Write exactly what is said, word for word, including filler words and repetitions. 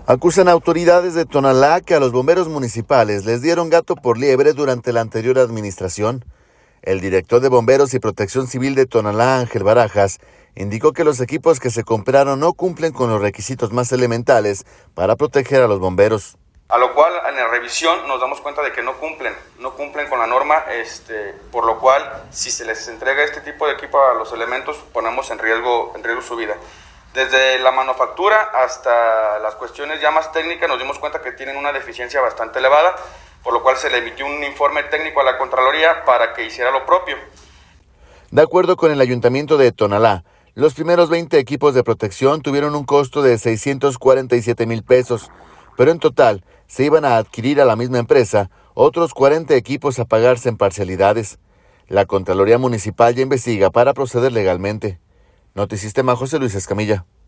Acusan autoridades de Tonalá que a los bomberos municipales les dieron gato por liebre durante la anterior administración. El director de Bomberos y Protección Civil de Tonalá, Ángel Barajas, indicó que los equipos que se compraron no cumplen con los requisitos más elementales para proteger a los bomberos. A lo cual en la revisión nos damos cuenta de que no cumplen, no cumplen con la norma, este, por lo cual si se les entrega este tipo de equipo a los elementos ponemos en riesgo, en riesgo su vida. Desde la manufactura hasta las cuestiones ya más técnicas nos dimos cuenta que tienen una deficiencia bastante elevada, por lo cual se le emitió un informe técnico a la Contraloría para que hiciera lo propio. De acuerdo con el Ayuntamiento de Tonalá, los primeros veinte equipos de protección tuvieron un costo de seiscientos cuarenta y siete mil pesos, pero en total se iban a adquirir a la misma empresa otros cuarenta equipos a pagarse en parcialidades. La Contraloría Municipal ya investiga para proceder legalmente. Notisistema, José Luis Escamilla.